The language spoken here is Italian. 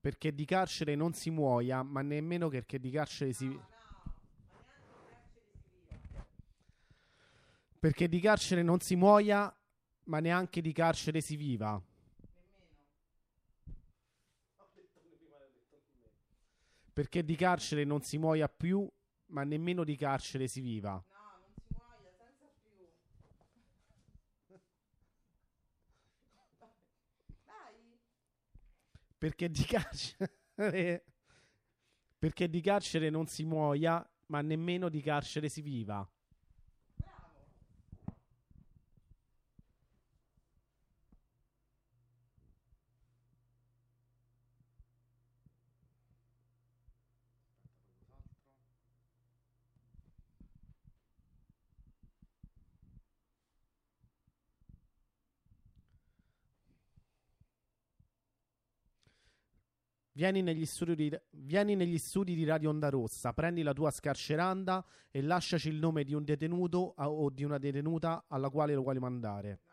perché di carcere non si muoia, ma nemmeno perché di carcere si... Perché di carcere non si muoia, ma neanche di carcere si viva. Perché di carcere non si muoia più, ma nemmeno di carcere si viva. Perché di carcere... perché di carcere non si muoia, ma nemmeno di carcere si viva. Vieni negli studi di Radio Onda Rossa, prendi la tua scarceranda e lasciaci il nome di un detenuto o di una detenuta alla quale lo vuoi mandare.